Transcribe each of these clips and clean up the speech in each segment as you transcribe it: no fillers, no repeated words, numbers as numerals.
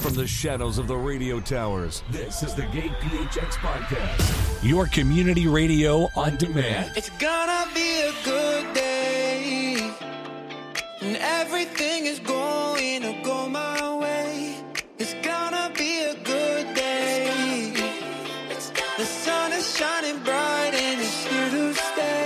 from the shadows of the radio towers, this is the Gay PHX Podcast, your community radio on demand. It's gonna be a good day, and everything is going to go my way. It's gonna be a good day. The sun is shining bright and it's here to stay.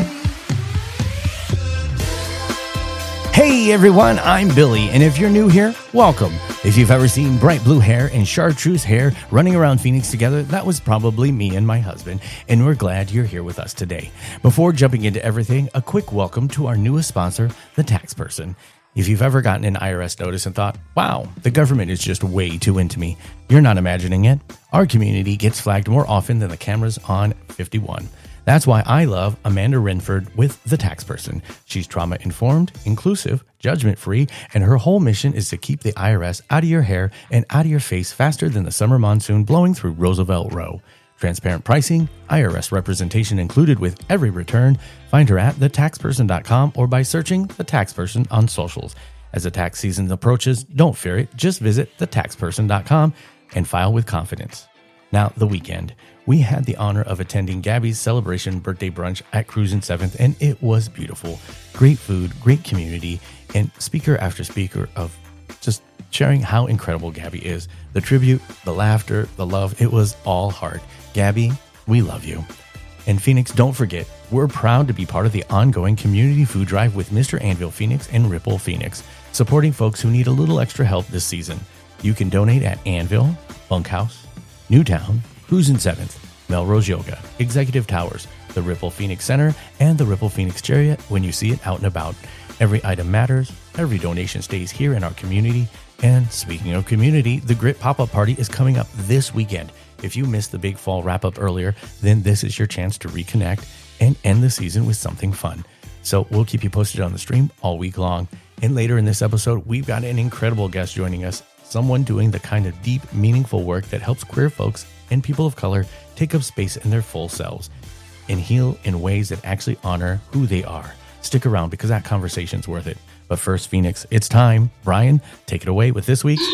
Hey everyone, I'm Billy, and if you're new here, welcome. If you've ever seen bright blue hair and chartreuse hair running around Phoenix together, that was probably me and my husband, and we're glad you're here with us today. Before jumping into everything, a quick welcome to our newest sponsor, The Tax Person. If you've ever gotten an IRS notice and thought, wow, the government is just way too into me, you're not imagining it. Our community gets flagged more often than the cameras on 51. That's why I love Amanda Renford with The Tax Person. She's trauma-informed, inclusive, judgment-free, and her whole mission is to keep the IRS out of your hair and out of your face faster than the summer monsoon blowing through Roosevelt Row. Transparent pricing, IRS representation included with every return. Find her at thetaxperson.com or by searching The Tax Person on socials. As the tax season approaches, don't fear it. Just visit thetaxperson.com and file with confidence. Now, the weekend. We had the honor of attending Gabby's celebration birthday brunch at Cruisin' 7th, and it was beautiful. Great food, great community, and speaker after speaker of just sharing how incredible Gabby is. The tribute, the laughter, the love, it was all heart. Gabby, we love you. And Phoenix, don't forget, we're proud to be part of the ongoing community food drive with Mr. Anvil Phoenix and Ripple Phoenix, supporting folks who need a little extra help this season. You can donate at Anvil, Bunkhouse, Newtown, Cruisin' 7th, Melrose Yoga, Executive Towers, the Ripple Phoenix Center, and the Ripple Phoenix Chariot when you see it out and about. Every item matters. Every donation stays here in our community. And speaking of community, the Grit Pop-Up Party is coming up this weekend. If you missed the big fall wrap-up earlier, then this is your chance to reconnect and end the season with something fun. So we'll keep you posted on the stream all week long. And later in this episode, we've got an incredible guest joining us, someone doing the kind of deep, meaningful work that helps queer folks and people of color take up space in their full selves and heal in ways that actually honor who they are. Stick around because that conversation's worth it. But first, Phoenix, it's time. Brian, take it away with this week's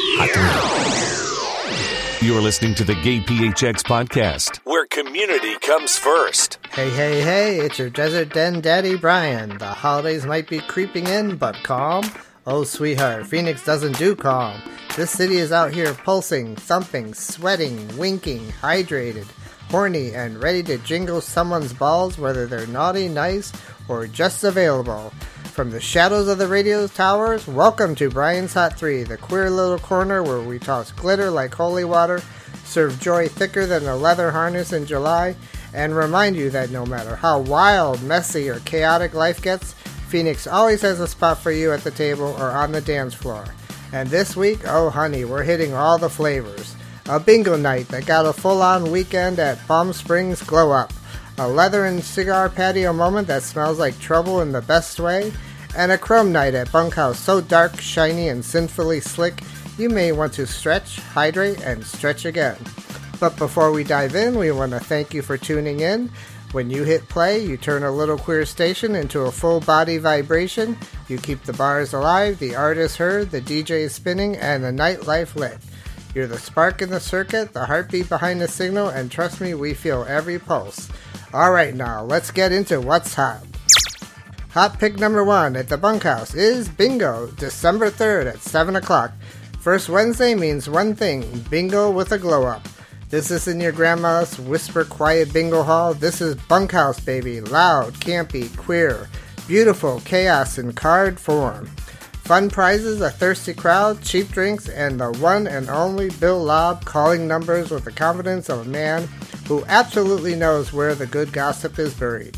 Hot 3. You're listening to the Gay PHX Podcast, where community comes first. Hey, it's your Desert Den Daddy, Brian. The holidays might be creeping in, but calm? Oh, sweetheart, Phoenix doesn't do calm. This city is out here pulsing, thumping, sweating, winking, hydrated, horny, and ready to jingle someone's balls, whether they're naughty, nice, or just available. From the shadows of the radio towers, welcome to Brian's Hot 3, the queer little corner where we toss glitter like holy water, serve joy thicker than a leather harness in July, and remind you that no matter how wild, messy, or chaotic life gets, Phoenix always has a spot for you at the table or on the dance floor. And this week, oh honey, we're hitting all the flavors. A bingo night that got a full-on weekend at Palm Springs Glow Up. A leather and cigar patio moment that smells like trouble in the best way. And a chrome night at Bunkhouse so dark, shiny, and sinfully slick, you may want to stretch, hydrate, and stretch again. But before we dive in, we want to thank you for tuning in. When you hit play, you turn a little queer station into a full-body vibration. You keep the bars alive, the artist heard, the DJ spinning, and the nightlife lit. You're the spark in the circuit, the heartbeat behind the signal, and trust me, we feel every pulse. Alright now, let's get into what's hot. Hot pick number 1 at the Bunkhouse is Bingo, December 3rd at 7 o'clock. First Wednesday means one thing, bingo with a glow-up. This isn't your grandma's whisper quiet bingo hall. This is Bunkhouse, baby. Loud, campy, queer, beautiful chaos in card form. Fun prizes, a thirsty crowd, cheap drinks, and the one and only Bill Lobb calling numbers with the confidence of a man who absolutely knows where the good gossip is buried.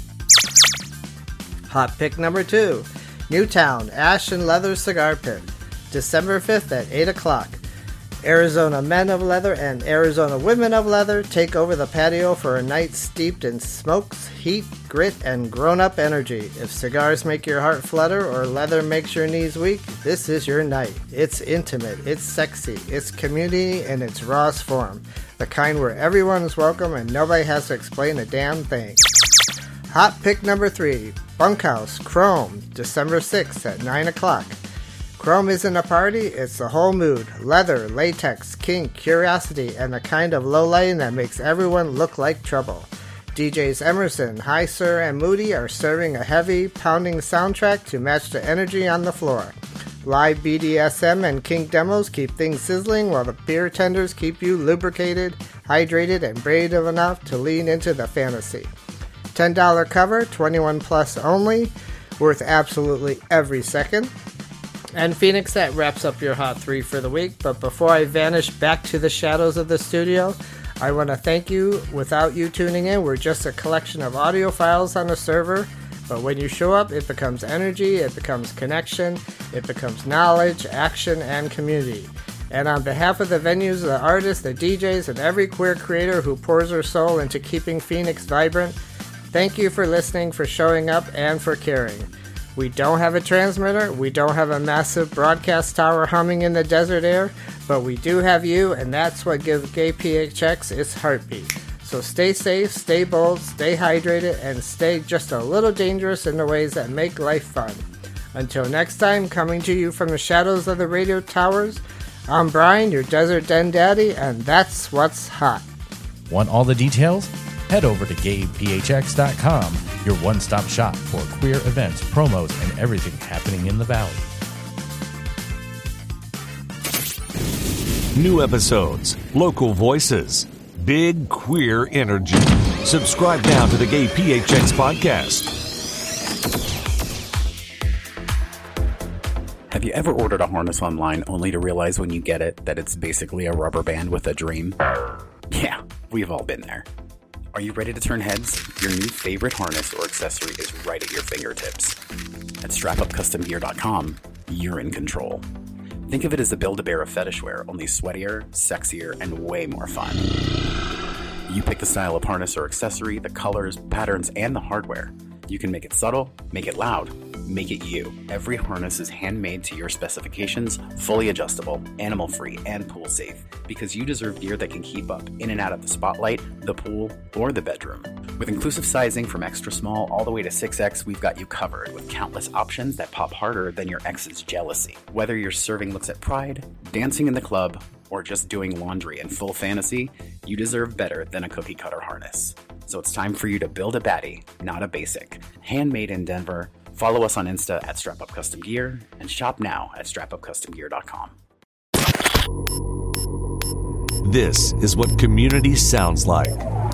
Hot pick number 2, Newtown, Ash and Leather Cigar Pit, December 5th at 8 o'clock. Arizona men of leather and Arizona women of leather take over the patio for a night steeped in smokes, heat, grit, and grown-up energy. If cigars make your heart flutter or leather makes your knees weak, this is your night. It's intimate, it's sexy, it's community in its rawest form. The kind where everyone is welcome and nobody has to explain a damn thing. Hot pick number 3, Bunkhouse, Chrome, December 6th at 9 o'clock. Chrome isn't a party, it's the whole mood. Leather, latex, kink, curiosity, and the kind of low lighting that makes everyone look like trouble. DJs Emerson, High Sir, and Moody are serving a heavy, pounding soundtrack to match the energy on the floor. Live BDSM and kink demos keep things sizzling while the beer tenders keep you lubricated, hydrated, and brave enough to lean into the fantasy. $10 cover, 21 plus only, worth absolutely every second. And Phoenix, that wraps up your Hot 3 for the week. But before I vanish back to the shadows of the studio, I want to thank you. Without you tuning in, we're just a collection of audio files on a server. But when you show up, it becomes energy, it becomes connection, it becomes knowledge, action, and community. And on behalf of the venues, the artists, the DJs, and every queer creator who pours their soul into keeping Phoenix vibrant, thank you for listening, for showing up, and for caring. We don't have a transmitter, we don't have a massive broadcast tower humming in the desert air, but we do have you, and that's what gives Gay PHX its heartbeat. So stay safe, stay bold, stay hydrated, and stay just a little dangerous in the ways that make life fun. Until next time, coming to you from the shadows of the radio towers, I'm Brian, your Desert Den Daddy, and that's what's hot. Want all the details? Head over to GayPHX.com, your one-stop shop for queer events, promos, and everything happening in the Valley. New episodes, local voices, big queer energy. Subscribe now to the Gay PHX podcast. Have you ever ordered a harness online only to realize when you get it that it's basically a rubber band with a dream? Yeah, we've all been there. Are you ready to turn heads? Your new favorite harness or accessory is right at your fingertips. At StrapUpCustomGear.com, you're in control. Think of it as the Build-A-Bear of fetish wear, only sweatier, sexier, and way more fun. You pick the style of harness or accessory, the colors, patterns, and the hardware. You can make it subtle, make it loud, make it you. Every harness is handmade to your specifications, fully adjustable, animal-free, and pool-safe, because you deserve gear that can keep up in and out of the spotlight, the pool, or the bedroom. With inclusive sizing from extra small all the way to 6X, we've got you covered with countless options that pop harder than your ex's jealousy. Whether you're serving looks at Pride, dancing in the club, or just doing laundry in full fantasy, you deserve better than a cookie-cutter harness. So it's time for you to build a baddie, not a basic. Handmade in Denver. Follow us on Insta at StrapUpCustomGear and shop now at StrapUpCustomGear.com. This is what community sounds like.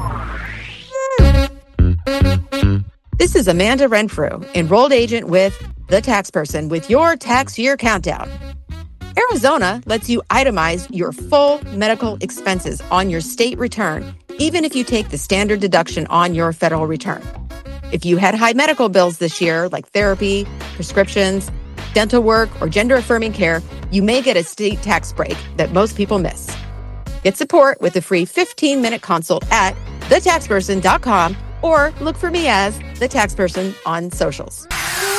This is Amanda Renfrew, enrolled agent with The Tax Person with your tax year countdown. Arizona lets you itemize your full medical expenses on your state return, even if you take the standard deduction on your federal return. If you had high medical bills this year, like therapy, prescriptions, dental work, or gender-affirming care, you may get a state tax break that most people miss. Get support with a free 15-minute consult at thetaxperson.com or look for me as The Tax Person on socials.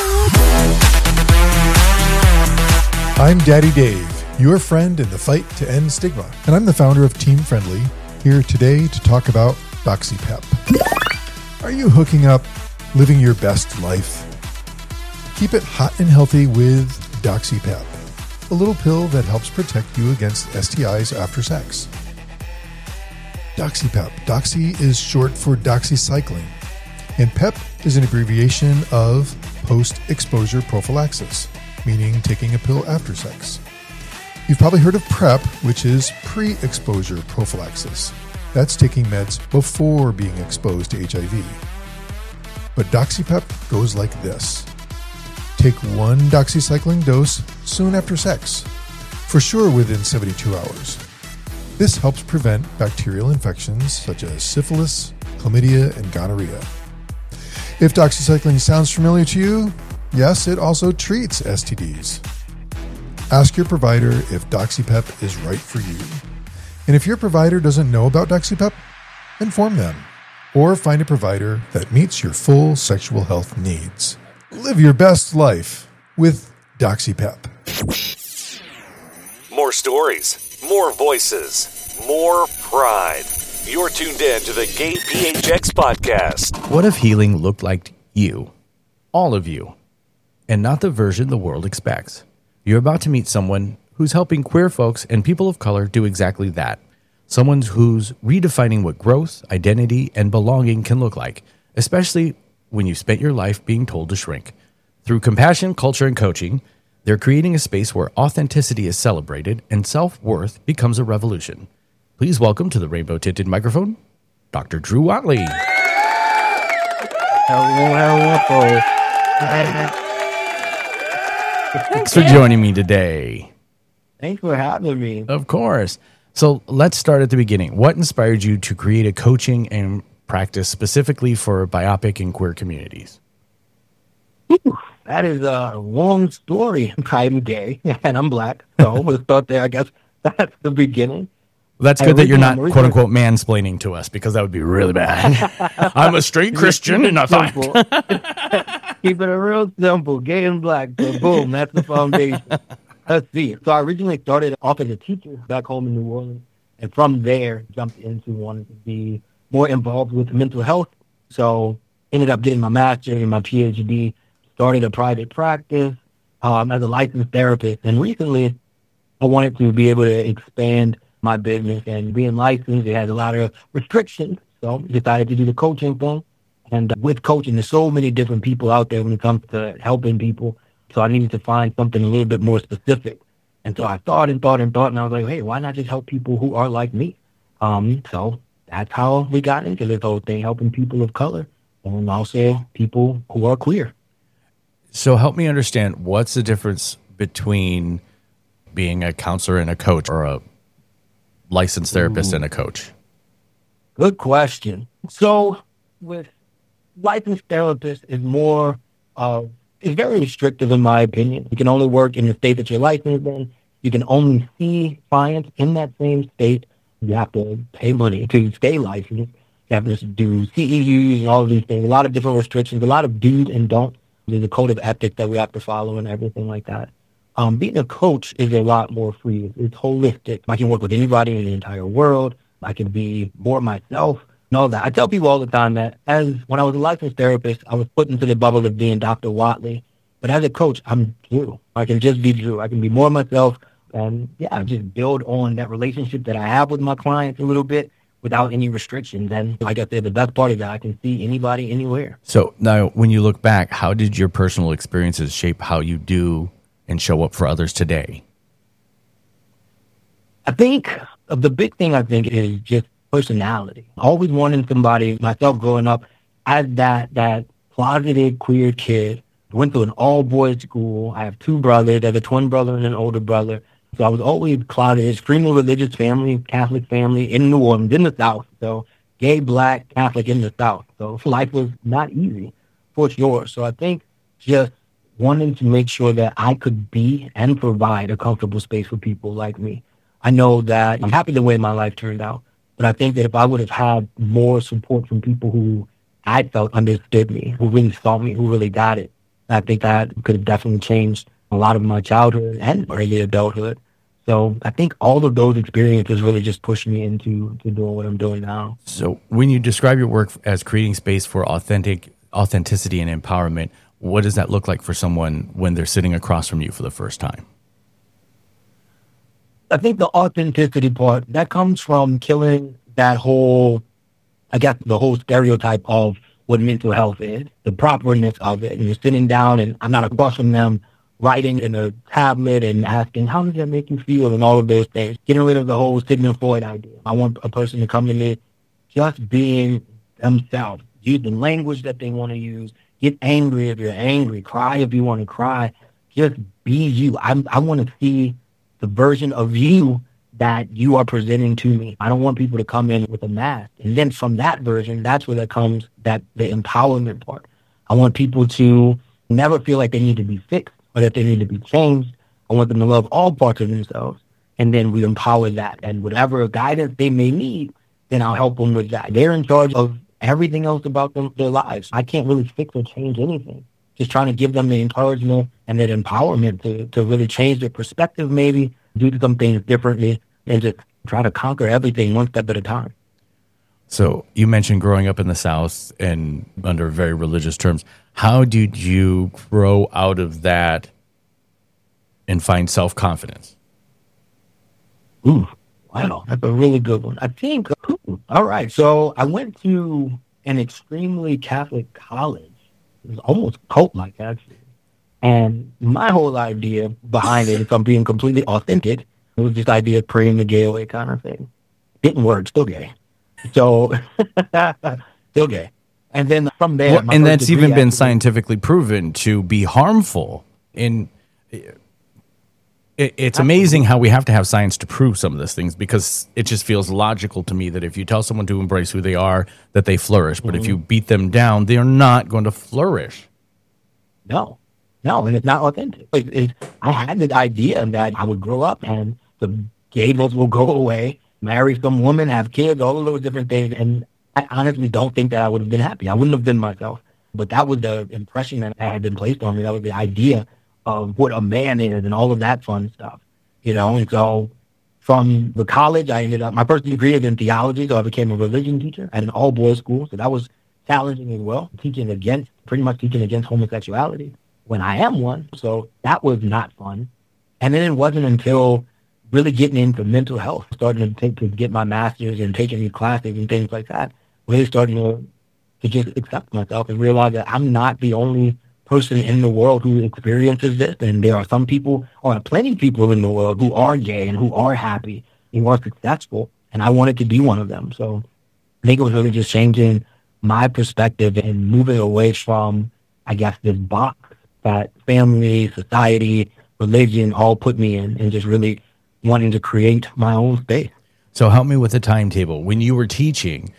I'm Daddy Dave, your friend in the fight to end stigma, and I'm the founder of Team Friendly, here today to talk about DoxyPep. Are you hooking up, living your best life? Keep it hot and healthy with DoxyPep, a little pill that helps protect you against STIs after sex. DoxyPep. Doxy is short for doxycycline, and PEP is an abbreviation of post-exposure prophylaxis, meaning taking a pill after sex. You've probably heard of PrEP, which is pre-exposure prophylaxis. That's taking meds before being exposed to HIV. But DoxyPep goes like this. Take one doxycycline dose soon after sex, for sure within 72 hours. This helps prevent bacterial infections such as syphilis, chlamydia, and gonorrhea. If doxycycline sounds familiar to you, yes, it also treats STDs. Ask your provider if DoxyPep is right for you. And if your provider doesn't know about DoxyPep, inform them. Or find a provider that meets your full sexual health needs. Live your best life with DoxyPep. More stories, more voices, more pride. You're tuned in to the Gay PHX podcast. What if healing looked like you? All of you. And not the version the world expects. You're about to meet someone who's helping queer folks and people of color do exactly that. Someone who's redefining what growth, identity, and belonging can look like, especially when you've spent your life being told to shrink. Through compassion, culture, and coaching, they're creating a space where authenticity is celebrated and self-worth becomes a revolution. Please welcome to the rainbow-tinted microphone, Dr. Drew Watley. Hello. Thanks for joining me today. Thanks for having me. Of course. So let's start at the beginning. What inspired you to create a coaching and practice specifically for BIPOC and queer communities? That is a long story. I'm gay and I'm black, so we'll start there. I guess that's the beginning. That's good that you're not, quote unquote, mansplaining to us, because that would be really bad. I'm a straight Christian and I thought. Keep it real simple. Gay and black. So boom, that's the foundation. Let's see. So I originally started off as a teacher back home in New Orleans. And from there, jumped into wanting to be more involved with mental health. So ended up getting my master's and my PhD. Started a private practice as a licensed therapist. And recently, I wanted to be able to expand my business, and being licensed, it has a lot of restrictions. So decided to do the coaching thing. And with coaching, there's so many different people out there when it comes to helping people. So I needed to find something a little bit more specific. And so I thought, and I was like, hey, why not just help people who are like me? So that's how we got into this whole thing, helping people of color and also people who are queer. So help me understand, what's the difference between being a counselor and a coach, or a licensed therapist and a coach? Good question. So with licensed therapists is more it's very restrictive in my opinion. You can only work in the state that you're licensed in. You can only see clients in that same state. You have to pay money to stay licensed. You have to do CEUs and all of these things. A lot of different restrictions, a lot of do's and don'ts. There's a code of ethics that we have to follow and everything like that. Being a coach is a lot more free. It's holistic. I can work with anybody in the entire world. I can be more myself and all that. I tell people all the time that when I was a licensed therapist, I was put into the bubble of being Dr. Watley. But as a coach, I'm Drew. I can just be Drew. I can be more myself and, just build on that relationship that I have with my clients a little bit without any restrictions. And like I said, the best part is that I can see anybody anywhere. So now when you look back, how did your personal experiences shape how you do and show up for others today? I think the big thing is just personality. Always wanting somebody, myself growing up, as that closeted queer kid, went to an all-boys school. I have two brothers. I have a twin brother and an older brother. So I was always closeted, extremely religious family, Catholic family in New Orleans, in the South. So gay, black, Catholic in the South. So life was not easy for sure. So I think just wanting to make sure that I could be and provide a comfortable space for people like me. I know that I'm happy the way my life turned out, but I think that if I would have had more support from people who I felt understood me, who really saw me, who really got it, I think that could have definitely changed a lot of my childhood and early adulthood. So I think all of those experiences really just pushed me into doing what I'm doing now. So when you describe your work as creating space for authenticity and empowerment, what does that look like for someone when they're sitting across from you for the first time? I think the authenticity part, that comes from killing that whole, the whole stereotype of what mental health is, the properness of it. And you're sitting down and I'm not across from them writing in a tablet and asking, how does that make you feel? And all of those things. Getting rid of the whole Sigmund Freud idea. I want a person to come to me just being themselves, using language that they want to use. Get angry if you're angry. Cry if you want to cry. Just be you. I want to see the version of you that you are presenting to me. I don't want people to come in with a mask. And then from that version, that's where that comes the empowerment part. I want people to never feel like they need to be fixed or that they need to be changed. I want them to love all parts of themselves. And then we empower that. And whatever guidance they may need, then I'll help them with that. They're in charge of everything else about their lives. I can't really fix or change anything. Just trying to give them the encouragement and that empowerment to really change their perspective, maybe do some things differently, and just try to conquer everything one step at a time. So you mentioned growing up in the South and under very religious terms. How did you grow out of that and find self-confidence? Ooh, wow, that's a really good one. I think, all right, so I went to an extremely Catholic college. It was almost cult-like, actually. And my whole idea behind it, if I'm being completely authentic, it was this idea of praying the gay away kind of thing. Didn't work, still gay. So, still gay. And then from there... Well, and that's even been scientifically proven to be harmful. It's amazing how we have to have science to prove some of these things, because it just feels logical to me that if you tell someone to embrace who they are, that they flourish. But if you beat them down, they're not going to flourish. No, and it's not authentic. I had the idea that I would grow up and the gayness will go away, marry some woman, have kids, all of those different things. And I honestly don't think that I would have been happy. I wouldn't have been myself. But that was the impression that had been placed on me. That was the idea of what a man is and all of that fun stuff, And so from the college, I ended up, my first degree is in theology, so I became a religion teacher at an all-boys school. So that was challenging as well, pretty much teaching against homosexuality when I am one. So that was not fun. And then it wasn't until really getting into mental health, starting to get my master's and taking these classes and things like that, really starting to just accept myself and realize that I'm not the only person in the world who experiences this, and there are some people, or plenty of people in the world who are gay and who are happy, who are successful, and I wanted to be one of them. So I think it was really just changing my perspective and moving away from, I guess, this box that family, society, religion all put me in, and just really wanting to create my own space. So help me with the timetable. When you were teaching,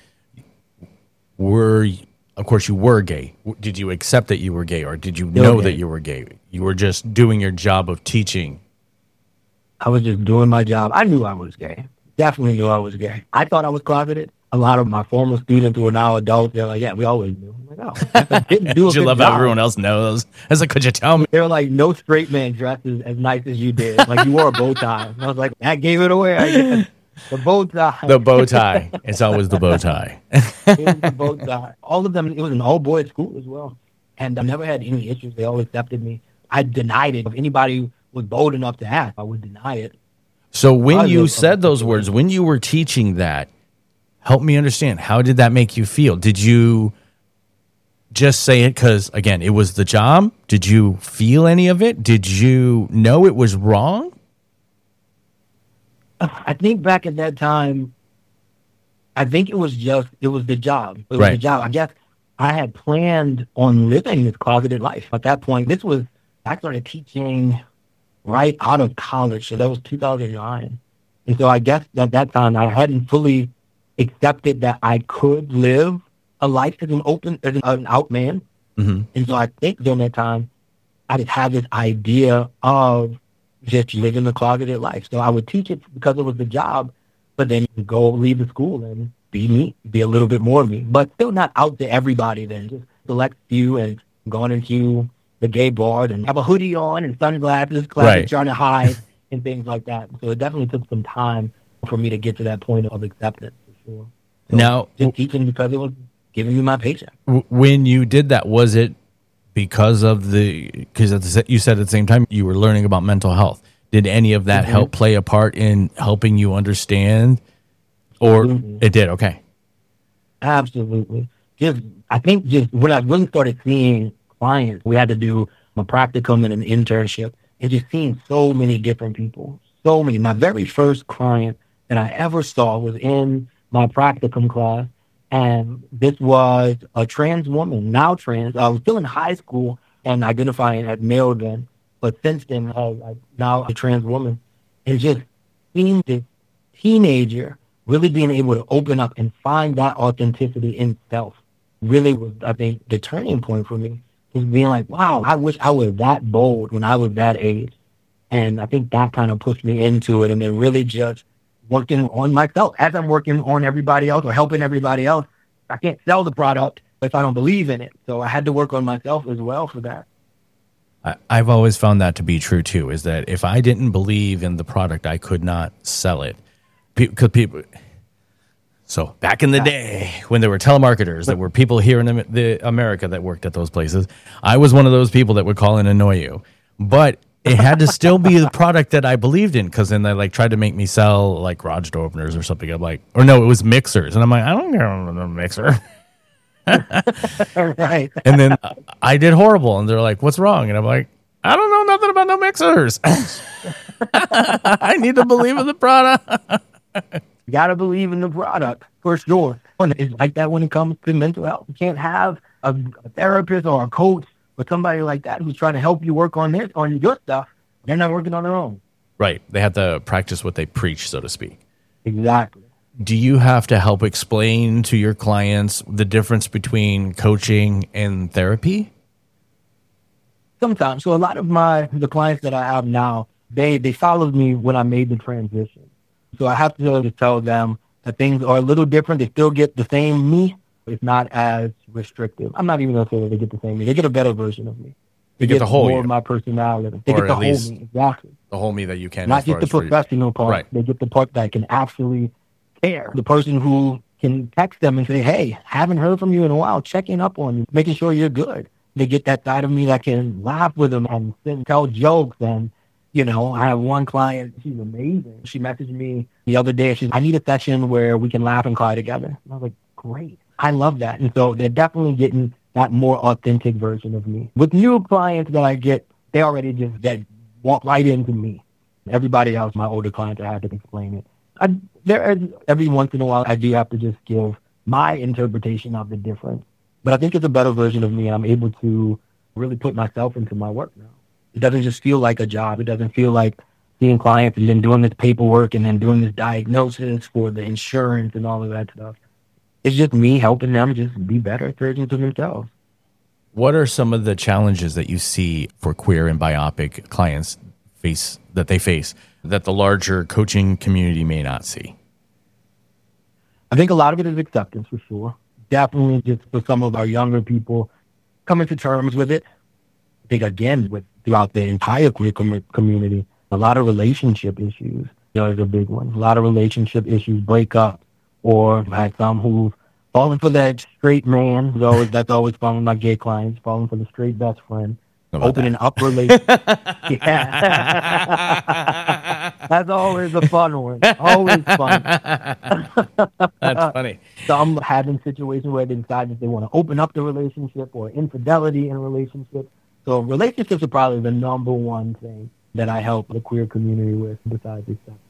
of course, you were gay. Did you accept that you were gay, or did you know that you were gay? You were just doing your job of teaching. I was just doing my job. I knew I was gay. Definitely knew I was gay. I thought I was closeted. A lot of my former students who are now adults, they're like, yeah, we always knew. I'm like, oh, didn't do a Did you good love job. how everyone else knows? I was like, could you tell me? They were like, no straight man dresses as nice as you did. Like, you wore a bow tie. And I was like, that gave it away, I guess. The bow tie. The bow tie. It's always the bow tie. It was the bow tie. All of them, it was an all-boys school as well. And I never had any issues. They all accepted me. I denied it. If anybody was bold enough to ask, I would deny it. So when you said those words, when you were teaching that, help me understand, how did that make you feel? Did you just say it because, again, it was the job? Did you feel any of it? Did you know it was wrong? I think back at that time, I think it was the job. It was right. The job. I guess I had planned on living this closeted life. At that point, I started teaching right out of college. So that was 2009. And so I guess at that time, I hadn't fully accepted that I could live a life as an out man. Mm-hmm. And so I think during that time, I just had this idea of just living the closeted life. So I would teach it because it was the job, but then go leave the school and be me, be a little bit more of me, but still not out to everybody then, just select few and going into the gay bar and have a hoodie on and sunglasses, classic Johnny Hyde and things like that. So it definitely took some time for me to get to that point of acceptance, for sure. So now, just teaching because it was giving me my paycheck. When you did that, was it because you said at the same time you were learning about mental health? Did any of that help play a part in helping you understand? Or it did? Okay. Absolutely. I think when I really started seeing clients, we had to do a practicum and an internship, and just seeing so many different people. So many. My very first client that I ever saw was in my practicum class. And this was a trans woman, now trans. I was still in high school and identifying as male then. But since then, I'm now a trans woman. And just seeing this teenager really being able to open up and find that authenticity in self really was, I think, the turning point for me. Just being like, wow, I wish I was that bold when I was that age. And I think that kind of pushed me into it. And then really just working on myself as I'm working on everybody else or helping everybody else. I can't sell the product if I don't believe in it. So I had to work on myself as well for that. I've always found that to be true too, is that if I didn't believe in the product, I could not sell it. Because people, so back in the day when there were telemarketers, there were people here in the America that worked at those places, I was one of those people that would call and annoy you. But it had to still be the product that I believed in, because then they like tried to make me sell like garage door openers or something. I'm like, or no, it was mixers, and I'm like, I don't care about a mixer. Right. And then I did horrible, and they're like, "What's wrong?" And I'm like, "I don't know nothing about no mixers. I need to believe in the product." You got to believe in the product for sure. And it's like that when it comes to mental health. You can't have a therapist or a coach or somebody like that who's trying to help you work on your stuff. They're not working on their own. Right. They have to practice what they preach, so to speak. Exactly. Do you have to help explain to your clients the difference between coaching and therapy? Sometimes. So a lot of the clients that I have now, they followed me when I made the transition. So I have to tell them that things are a little different. They still get the same me. It's not as restrictive. I'm not even going to say that they get the same me. They get a better version of me. They get the whole more you. of my personality. They Or get the at whole least me. Exactly. The whole me that you can. Not just the professional part. Right. They get the part that can actually care. The person who can text them and say, hey, haven't heard from you in a while, checking up on you, making sure you're good. They get that side of me that can laugh with them and tell jokes. And, you know, I have one client, she's amazing. She messaged me the other day. She's, I need a session where we can laugh and cry together. And I was like, great. I love that. And so they're definitely getting that more authentic version of me. With new clients that I get, they already just walk right into me. Everybody else, my older clients, I have to explain it. Every once in a while, I do have to just give my interpretation of the difference. But I think it's a better version of me, and I'm able to really put myself into my work now. It doesn't just feel like a job. It doesn't feel like seeing clients and then doing this paperwork and then doing this diagnosis for the insurance and all of that stuff. It's just me helping them just be better versions of themselves. What are some of the challenges that you see for queer and BIPOC clients face that the larger coaching community may not see? I think a lot of it is acceptance, for sure. Definitely just for some of our younger people coming to terms with it. I think, again, throughout the entire queer community, a lot of relationship issues, is a big one. A lot of relationship issues break up, or I've had some who've fallen for that straight man. That's always falling my gay clients, falling for the straight best friend. Opening up relationships. Yeah. That's always a fun one. Always fun. That's funny. Some having situations where they decide that they want to open up the relationship or infidelity in a relationship. So relationships are probably the number one thing that I help the queer community with besides acceptance.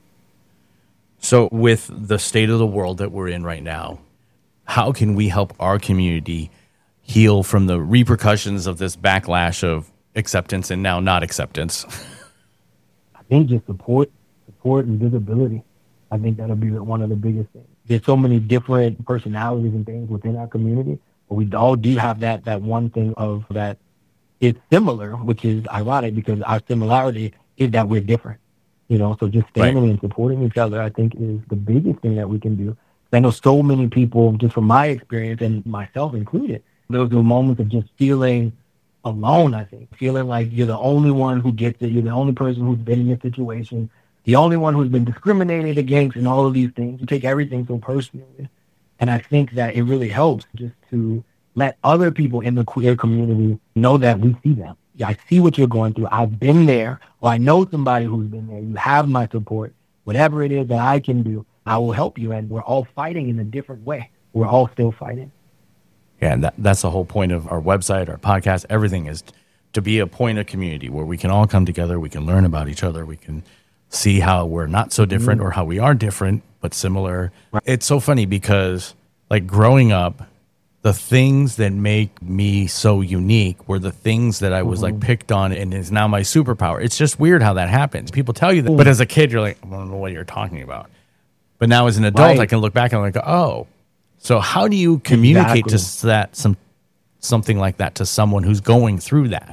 So with the state of the world that we're in right now, how can we help our community heal from the repercussions of this backlash of acceptance and now not acceptance? I think just support and visibility. I think that'll be one of the biggest things. There's so many different personalities and things within our community, but we all do have that one thing of that it's similar, which is ironic because our similarity is that we're different. So just standing and supporting each other, I think, is the biggest thing that we can do. I know so many people, just from my experience and myself included, those are moments of just feeling alone, I think. Feeling like you're the only one who gets it. You're the only person who's been in this situation. The only one who's been discriminated against and all of these things. You take everything so personally. And I think that it really helps just to let other people in the queer community know that we see them. Yeah, I see what you're going through. I've been there, or I know somebody who's been there. You have my support. Whatever it is that I can do, I will help you. And we're all fighting in a different way. We're all still fighting. Yeah, and that's the whole point of our website, our podcast, everything is to be a point of community where we can all come together, we can learn about each other, we can see how we're not so different or how we are different but similar. Right. It's so funny because, like, growing up, the things that make me so unique were the things that I was like picked on and is now my superpower. It's just weird how that happens. People tell you that, but as a kid, you're like, I don't know what you're talking about. But now as an adult, I can look back and I'm like, oh. So how do you communicate to that something like that to someone who's going through that?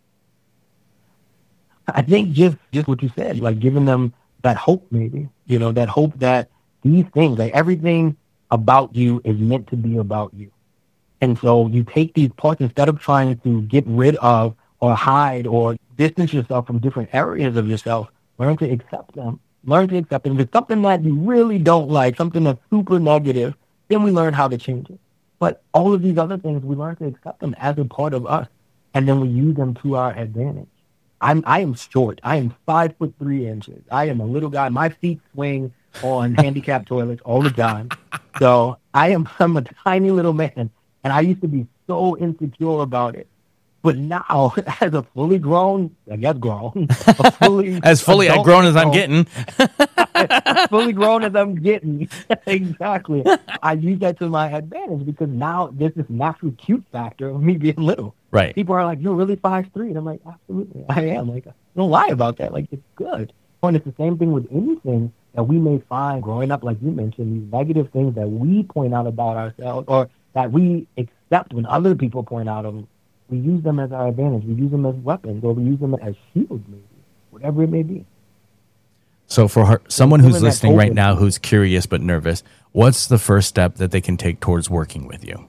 I think just what you said, like giving them that hope, maybe, that hope that these things, like everything about you is meant to be about you. And so you take these parts instead of trying to get rid of or hide or distance yourself from different areas of yourself, learn to accept them. Learn to accept them. If it's something that you really don't like, something that's super negative, then we learn how to change it. But all of these other things, we learn to accept them as a part of us, and then we use them to our advantage. I am short. I am 5'3". I am a little guy. My feet swing on handicapped toilets all the time. So I'm a tiny little man, and I used to be so insecure about it. But now, as a fully grown, I guess grown, as fully grown as I'm getting, fully grown as I'm getting, exactly. I use that to my advantage because now there's this natural cute factor of me being little. Right. People are like, "You're really 5'3", and I'm like, "Absolutely, I am." Like, don't lie about that. Like, it's good. And it's the same thing with anything that we may find growing up, like you mentioned, these negative things that we point out about ourselves or that we accept when other people point out of them. We use them as our advantage. We use them as weapons, or we use them as shields, maybe, whatever it may be. So for someone who's listening right now who's curious but nervous, what's the first step that they can take towards working with you?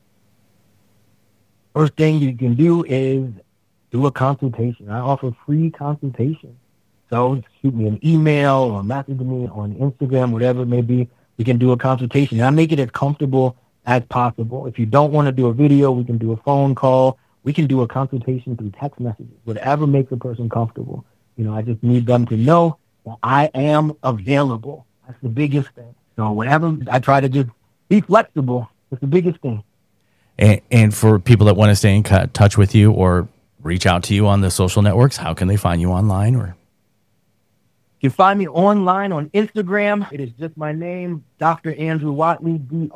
First thing you can do is do a consultation. I offer free consultation. So shoot me an email or message me on Instagram, whatever it may be. We can do a consultation. And I make it as comfortable as possible. If you don't want to do a video, we can do a phone call. We can do a consultation through text messages, whatever makes a person comfortable. I just need them to know that I am available. That's the biggest thing. So whatever, I try to just be flexible. That's the biggest thing. And for people that want to stay in touch with you or reach out to you on the social networks, how can they find you online? Or you can find me online on Instagram. It is just my name, Dr. Andrew Watley,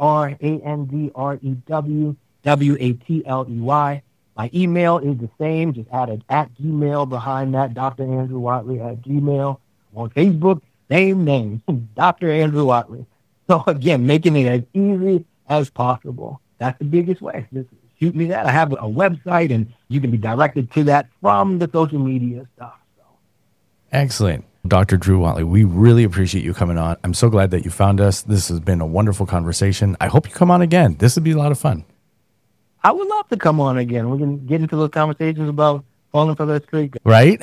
DrAndrewWatley. My email is the same. Just add an @Gmail behind that, Dr. Andrew Watley @Gmail. On Facebook, same name, Dr. Andrew Watley. So again, making it as easy as possible. That's the biggest way. Just shoot me that. I have a website, and you can be directed to that from the social media stuff. So. Excellent. Dr. Drew Watley, we really appreciate you coming on. I'm so glad that you found us. This has been a wonderful conversation. I hope you come on again. This would be a lot of fun. I would love to come on again. We can get into those conversations about falling for that streak. Right?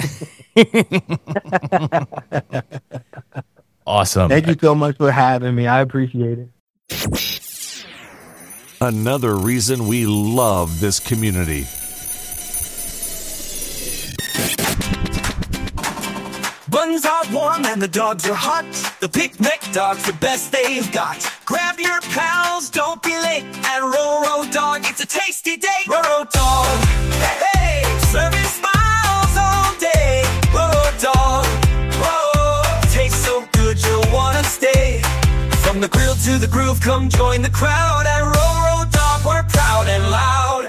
Awesome. Thank you so much for having me. I appreciate it. Another reason we love this community. Buns are warm and the dogs are hot. The picnic dogs, the best they've got. Grab your pals, don't be late. At Roro Dog, it's a tasty day. Roro Dog, hey, serving smiles all day. Roro Dog, whoa, tastes so good you'll wanna stay. From the grill to the groove, come join the crowd. At Roro Dog, we're proud and loud.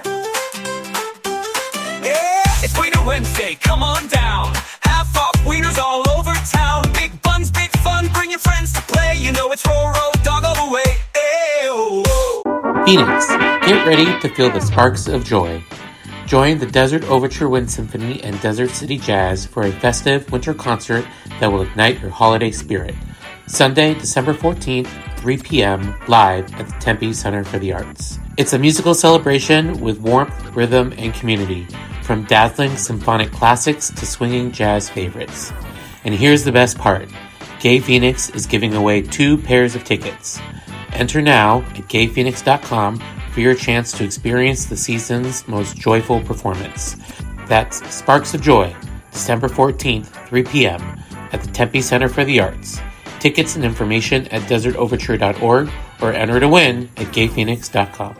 Yeah, it's Wiener Wednesday, come on down. Half off wieners all over town. Big buns, big fun, bring your friends to play. You know it's Roro Dog all the way. Ayo. Phoenix, get ready to feel the sparks of joy. Join the Desert Overture Wind Symphony and Desert City Jazz for a festive winter concert that will ignite your holiday spirit. Sunday, December 14th, 3 p.m., live at the Tempe Center for the Arts. It's a musical celebration with warmth, rhythm, and community, from dazzling symphonic classics to swinging jazz favorites. And here's the best part. Gay Phoenix is giving away 2 pairs of tickets. Enter now at gayphoenix.com for your chance to experience the season's most joyful performance. That's Sparks of Joy, December 14th, 3 p.m. at the Tempe Center for the Arts. Tickets and information at desertoverture.org or enter to win at gayphoenix.com.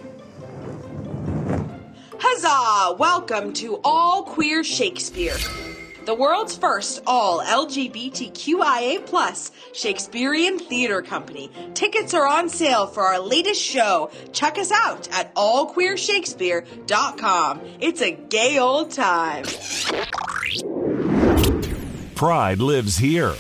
Huzzah! Welcome to All Queer Shakespeare, the world's first all LGBTQIA+ Shakespearean theater company. Tickets are on sale for our latest show. Check us out at allqueershakespeare.com. It's a gay old time. Pride lives here.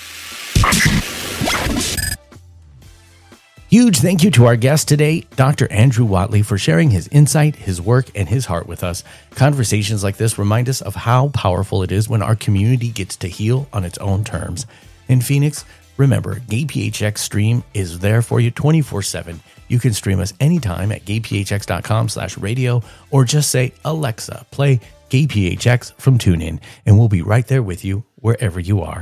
Huge thank you to our guest today, Dr. Andrew Watley, for sharing his insight, his work, and his heart with us. Conversations like this remind us of how powerful it is when our community gets to heal on its own terms. In Phoenix, remember, GayPHX Stream is there for you 24/7. You can stream us anytime at gayphx.com/radio or just say, Alexa, play GayPHX from TuneIn, and we'll be right there with you wherever you are.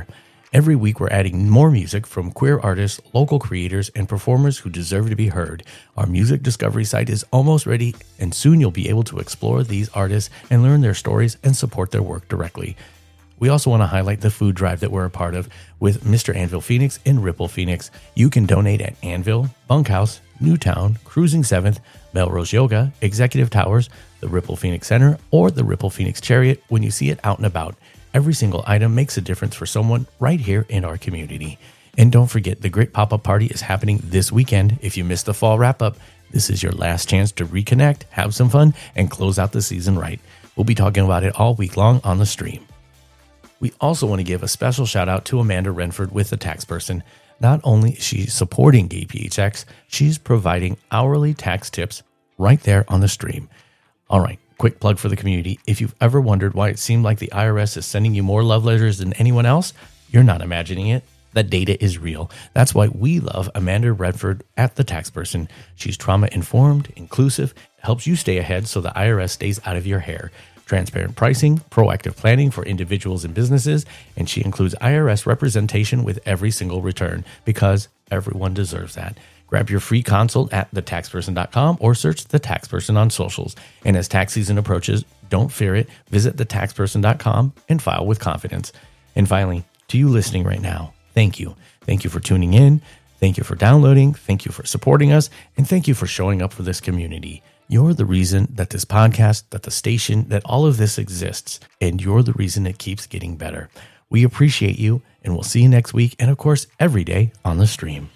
Every week, we're adding more music from queer artists, local creators, and performers who deserve to be heard. Our music discovery site is almost ready, and soon you'll be able to explore these artists and learn their stories and support their work directly. We also want to highlight the food drive that we're a part of with Mr. Anvil Phoenix and Ripple Phoenix. You can donate at Anvil, Bunkhouse, Newtown, Cruising 7th, Melrose Yoga, Executive Towers, the Ripple Phoenix Center, or the Ripple Phoenix Chariot when you see it out and about. Every single item makes a difference for someone right here in our community. And don't forget, the Great Pop-Up Party is happening this weekend. If you missed the fall wrap-up, this is your last chance to reconnect, have some fun, and close out the season right. We'll be talking about it all week long on the stream. We also want to give a special shout out to Amanda Renford with The Tax Person. Not only is she supporting Gay PHX, she's providing hourly tax tips right there on the stream. All right. Quick plug for the community. If you've ever wondered why it seemed like the IRS is sending you more love letters than anyone else, you're not imagining it. That data is real. That's why we love Amanda Redford at The Tax Person. She's trauma-informed, inclusive, helps you stay ahead so the IRS stays out of your hair. Transparent pricing, proactive planning for individuals and businesses, and she includes IRS representation with every single return because everyone deserves that. Grab your free consult at thetaxperson.com or search The Tax Person on socials. And as tax season approaches, don't fear it. Visit thetaxperson.com and file with confidence. And finally, to you listening right now, thank you. Thank you for tuning in. Thank you for downloading. Thank you for supporting us. And thank you for showing up for this community. You're the reason that this podcast, that the station, that all of this exists. And you're the reason it keeps getting better. We appreciate you, and we'll see you next week. And of course, every day on the stream.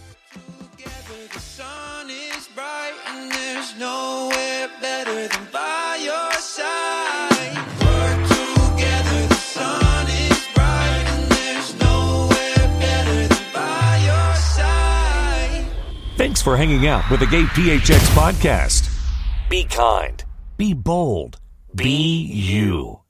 Nowhere better than by your side. Work together, the sun is bright, and there's nowhere better than by your side. Thanks for hanging out with the Gay PHX podcast. Be kind, be bold, be you.